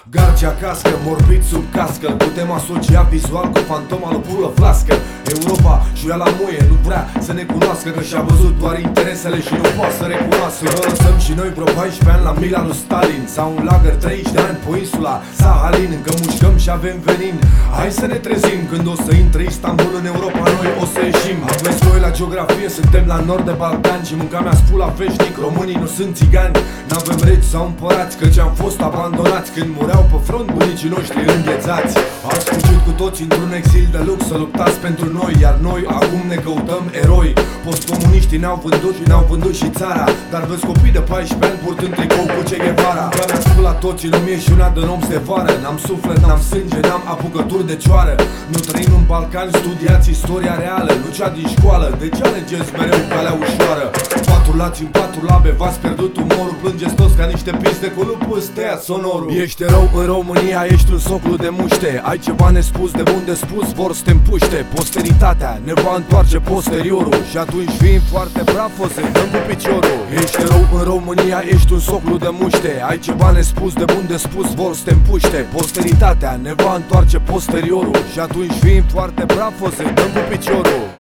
Garcea cască, morbid sub cască. Putem asocia vizual cu fantoma lui pulă flască. Europa șuia la muie, nu vrea să ne cunoască, că și-a văzut doar interesele și nu poate să recunoască. Vă lăsăm și noi vreo 14 ani la mila lui Stalin, sau un lagăr 30 de ani pe insula Sahalin. Încă mușcăm și avem venin. Hai să ne trezim, când o să intre Istanbul în Europa, noi o să ieșim. Aveți voi la geografie, suntem la nord de Balcani și mânca mea spula veșnic, românii nu sunt țigani. N-avem regi sau împărați, căci am fost abandonați când mureau pe front bunicii noștri înghețați. Ați fugit cu toți într-un exil de lux să luptați pentru noi, iar noi acum ne căutăm eroi. Postcomuniștii ne-au vândut și ne-au vândut și țara, dar vezi copii de 14 ani purtând tricou cu Che Guevara. Care a spus la toți în 1000 și una de nopți de vară. N-am suflet, n-am sânge, n-am apucături de cioară. Nu trăim în Balcani, studiați istoria reală, nu cea din școală. De ce alegeți mereu calea ușoară? Patru lați în patru labe, v-ați pierdut umorul. Plângeți toți ca niște piste cu lupul, stăia sonorul. Ești rău în România, ești un soclu de muște. Ai ceva nespus, de bun de spus, vor să te împuște. Posteritatea ne va întoarce posteriorul și atunci fiind foarte brav o să dăm cu piciorul. Ești rău în România, ești un soclu de muște. Ai ceva nespus, de bun de spus, vor să te împuște. Posteritatea ne va întoarce posteriorul și atunci fiind foarte brav o să dăm cu piciorul.